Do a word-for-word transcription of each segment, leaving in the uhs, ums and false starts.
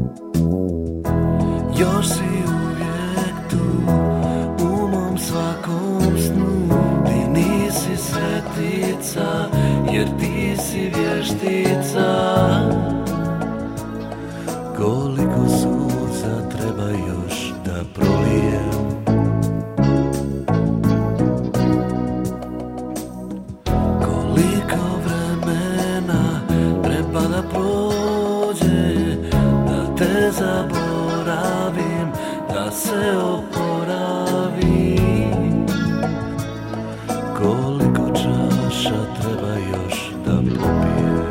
Još si uvijek tu, u mom svakom snu. Ti nisi svetica, jer ti si vještica. Koliko suza treba još da prolijem? Koliko vremena treba da prođe, da te zaboravim, da se oporavim? Koliko čaša treba još da popijem?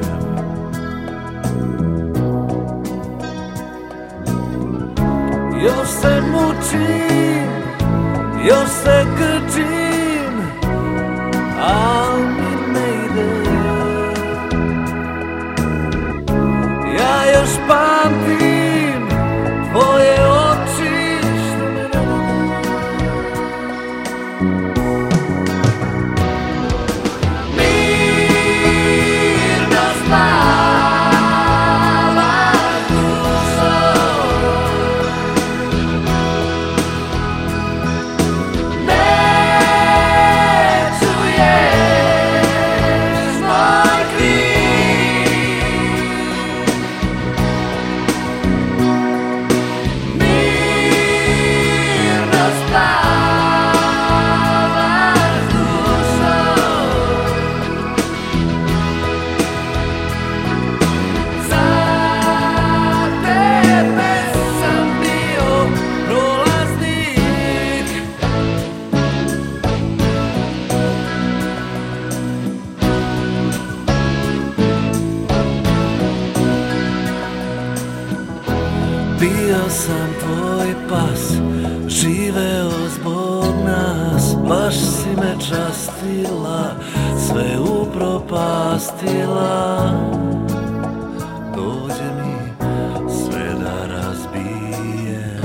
Još se mučim, još se krčim, al mi ne ide. Ja još pamtim tvoje oči što me mirno spavaš dušo. Bio sam tvoj pas, živeo zbog nas. Baš si me častila, sve upropastila. Dođe mi sve da razbijem.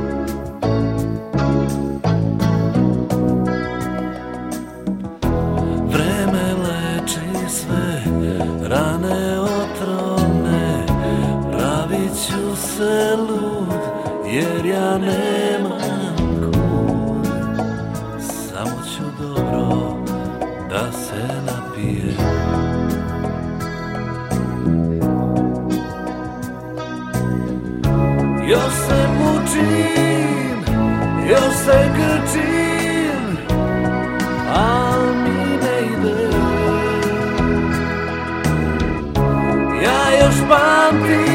Vreme leči sve rane otrovne. Pravit ću se lud, jer ja nemam kud. Samo ću dobro da se napijem. Još se mučim, još se grčim, al mi ne ide. Ja još pamtim